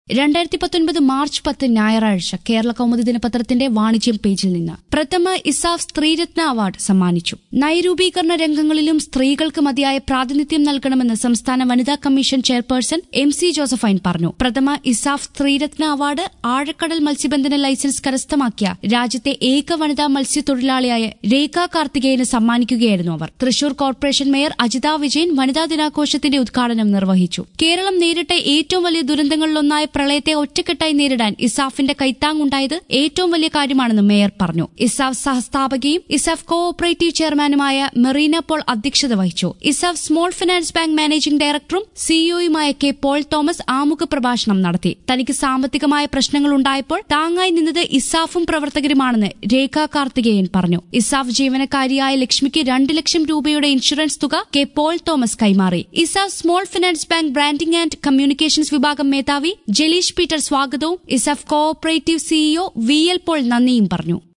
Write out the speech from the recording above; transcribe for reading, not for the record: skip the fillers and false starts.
2019 March 10 ഞായറാഴ്ച കേരള കൗമുദി ദിനപത്രത്തിന്റെ വാണിജ്യം പേജിൽ നിന്ന് പ്രഥമ ഇസാഫ് സ്ത്രീരത്ന അവാർഡ് സമ്മാനിച്ചു. നയരൂപീകരണ രംഗങ്ങളിലും സ്ത്രീകൾക്ക് മതിയായ പ്രാതിനിധ്യം നൽകണമെന്ന് സംസ്ഥാന വനിതാ കമ്മീഷൻ ചെയർപേഴ്സൺ MC ജോസഫൈൻ പറഞ്ഞു. പ്രഥമ ഇസാഫ് സ്ത്രീരത്ന അവാർഡ് ആഴക്കടൽ മത്സ്യബന്ധന ലൈസൻസ് കരസ്ഥമാക്കിയ രാജ്യത്തെ ഏക വനിതാ മത്സ്യത്തൊഴിലാളിയായ രേഖ കാർത്തികേയന് സമ്മാനിക്കുകയായിരുന്നു അവർ. തൃശൂർ കോർപ്പറേഷൻ മേയർ അജിത വിജയൻ വനിതാ ദിനാഘോഷത്തിന്റെ ഉദ്ഘാടനം നിർവഹിച്ചു. കേരളം നേരിട്ട ഏറ്റവും വലിയ ദുരന്തങ്ങളിലൊന്നായ പ്രളയത്തെ ഒറ്റക്കെട്ടായി നേരിടാൻ ഇസാഫിന്റെ കൈത്താങ്ങുണ്ടായത് ഏറ്റവും വലിയ കാര്യമാണെന്ന് മേയർ പറഞ്ഞു. ഇസാഫ് സഹസ്ഥാപകയും ഇസാഫ് കോ ഓപ്പറേറ്റീവ് ചെയർമാനുമായ മെറീന പോൾ അധ്യക്ഷത വഹിച്ചു. ESAF small finance bank managing ഡയറക്ടറും സിഇഒയുമായ കെ പോൾ തോമസ് ആമുഖ പ്രഭാഷണം നടത്തി. തനിക്ക് സാമ്പത്തികമായ പ്രശ്നങ്ങളുണ്ടായപ്പോൾ താങ്ങായി നിന്നത് ഇസാഫും പ്രവർത്തകരുമാണെന്ന് രേഖ കാർത്തികേയൻ പറഞ്ഞു. ഇസാഫ് ജീവനക്കാരിയായ ലക്ഷ്മിക്ക് 2 ലക്ഷം രൂപയുടെ ഇൻഷുറൻസ് തുക കെ പോൾ തോമസ് കൈമാറി. ESAF small finance bank branding and communications വിഭാഗം മേധാവി ജലീഷ് പീറ്റർ സ്വാഗതവും ESAF co operative CEO VL Paul നന്ദിയും പറഞ്ഞു.